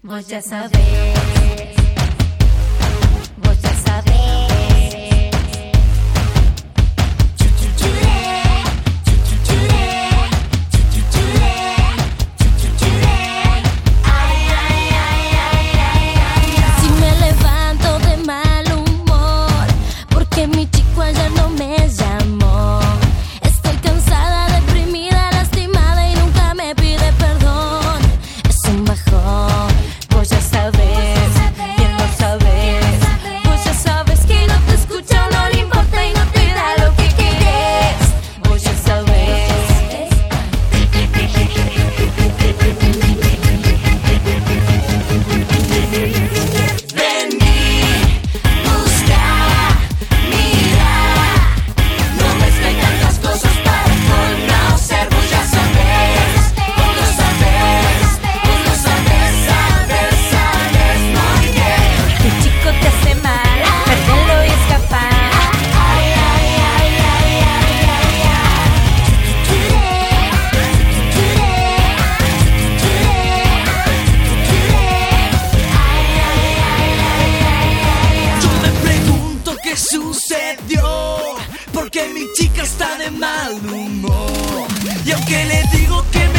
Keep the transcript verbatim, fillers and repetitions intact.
Vos ya sabés, vos ya sabés. Si me levanto de mal humor, porque mi chico ayer no me llamó. Estoy cansada, deprimida, lastimada y nunca me pide perdón. Es un bajón. Vos ya sabés, bien lo sabés. Vos ya sabes que no te escucha, no le importa y no te da lo que querés. Vos ya sabés. Vení, busca, mira. No me explican las cosas para conocer. Vos ya sabés, vos lo sabés, vos lo sabés, sabés, sabés muy bien. Tu chico te hace mal, perdelo y escapar. Ay, ay, ay, ay, ay, ay, Yo me pregunto qué sucedió, porque mi chica está de mal humor. Y aunque le digo que